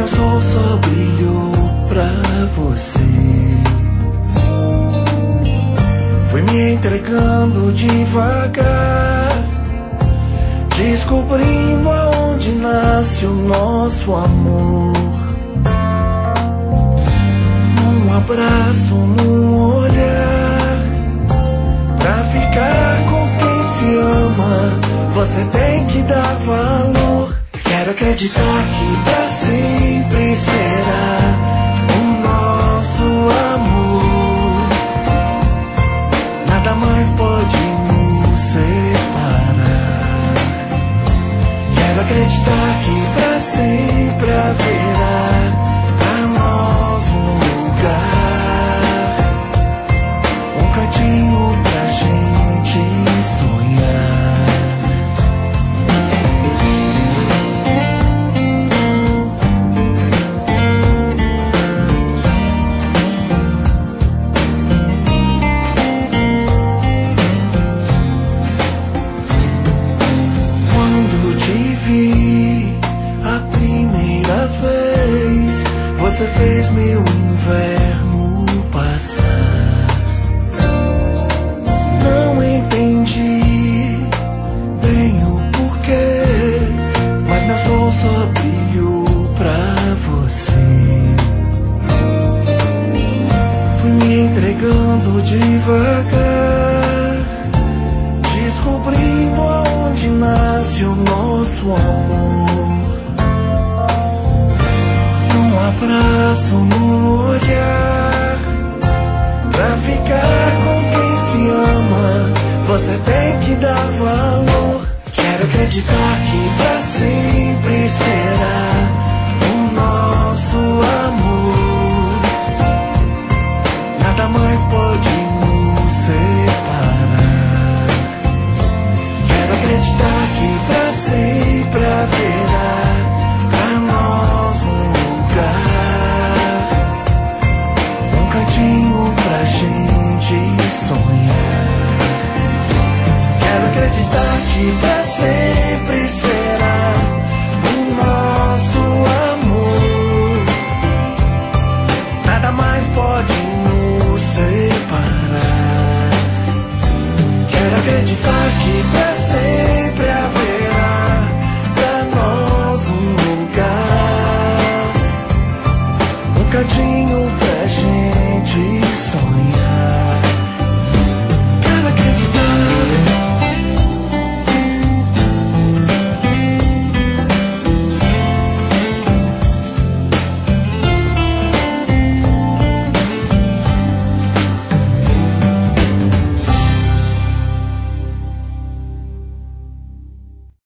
meu sol só brilhou pra você. Fui me entregando devagar, descobrindo aonde nasce o nosso amor. Num abraço, num olhar, pra ficar com quem se ama, você tem que dar valor. Quero acreditar que pra sempre será o nosso amor. Nada mais pode nos separar. Quero acreditar que pra sempre haverá pra nós um lugar, um cantinho pra gente sonhar. Você fez meu inverno passar. Não entendi bem o porquê, mas meu sol só brilhou pra você. Fui me entregando devagar, descobrindo aonde nasce o nosso amor. Num abraço, num olhar, pra ficar com quem se ama, você tem que dar valor. Quero acreditar que pra sempre será